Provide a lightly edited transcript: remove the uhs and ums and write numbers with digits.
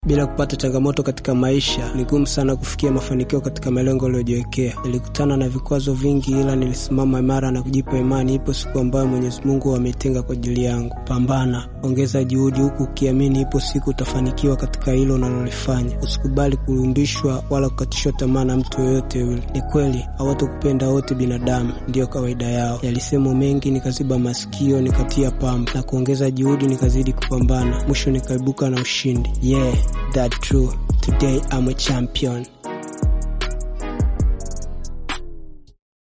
Bila kupata changamoto katika maisha, ni gumu sana kufikia mafanikio katika malengo uliyojiwekea. Nilikutana na vikwazo vingi, ila nilisimama imara na kujipa imani ipo siku ambayo Mwenyezi Mungu ameitenga kwa ajili yangu. Pambana, ongeza juhudi huku ukiamini ipo siku utafanikiwa katika hilo unalolifanya. Usikubali kurudishwa wala kukatishwa tamaa na mtu yoyote yule. Ni kweli, hawatakupenda wote binadamu, ndio kawaida yao. Yalisema mengi, nikaziba masikio, nikatia pamba na kuongeza juhudi, nikazidi kupambana. Mwisho nikaibuka na ushindi. Yeah, that's true. Today I'm a champion.